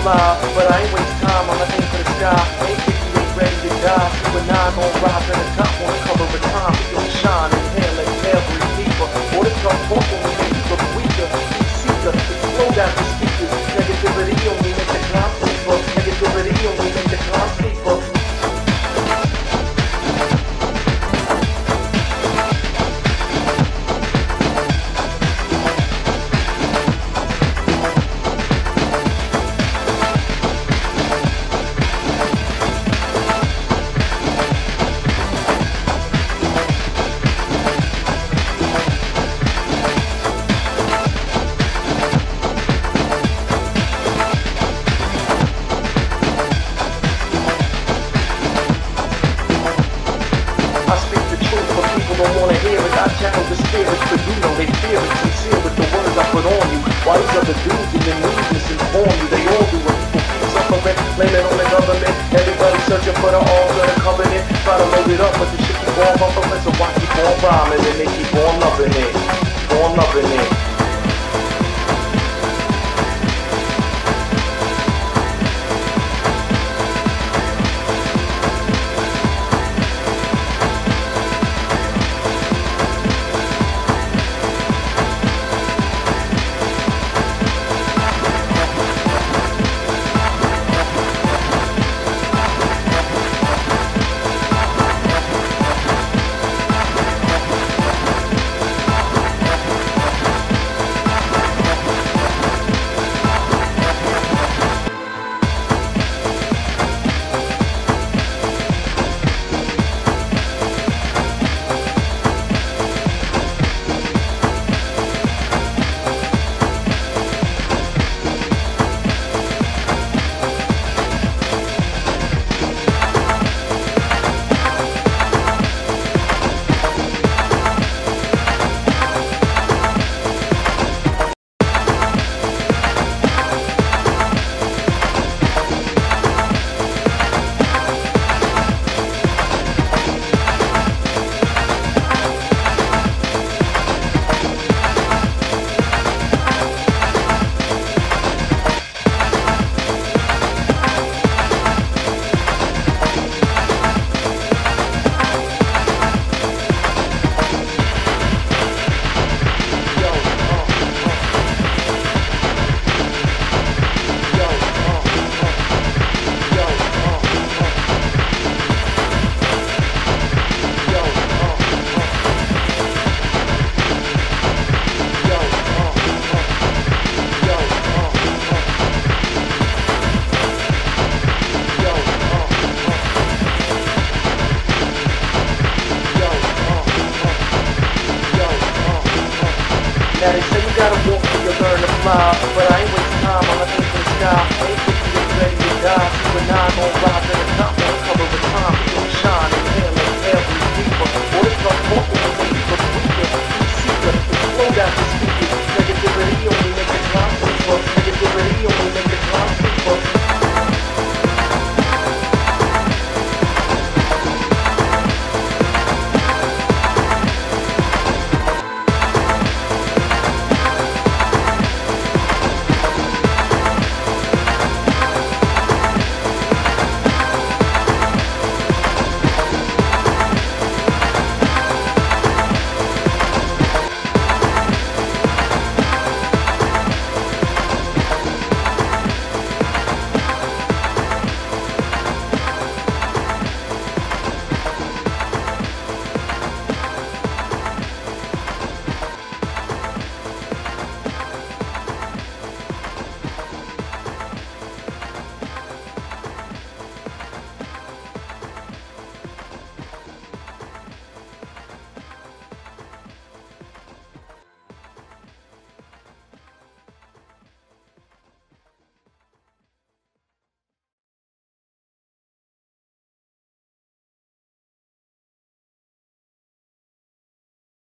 fly, but I ain't waste time. I'ma aim for the sky. Ain't 58 ready to die. You and I gon' rise to the top on the cover of time. We gon' shine, inhale, exhale, breathe deeper. All this tough talk only make you look weaker. Heat seeker, explode out the speakers. Negativity only make the climb steeper. Negativity only make the climb steeper. I speak the truth, but people don't wanna hear it. I channel the spirits, but you know they fear it. Sincere with the words I put on you. Why these other dudes in the news misinform you? They all do it. People keep suffering, blame it on the government. Everybody searching for the all of the covenant. Try to load it up, but the shit keep on bumping. So I keep on rhyming and they keep on loving it. Keep on loving it. Now they say you gotta walk till you learn to fly, but I ain't waste time. I'ma aim for the sky. Ain't 58 ready to die. You and I gon' rise to the top.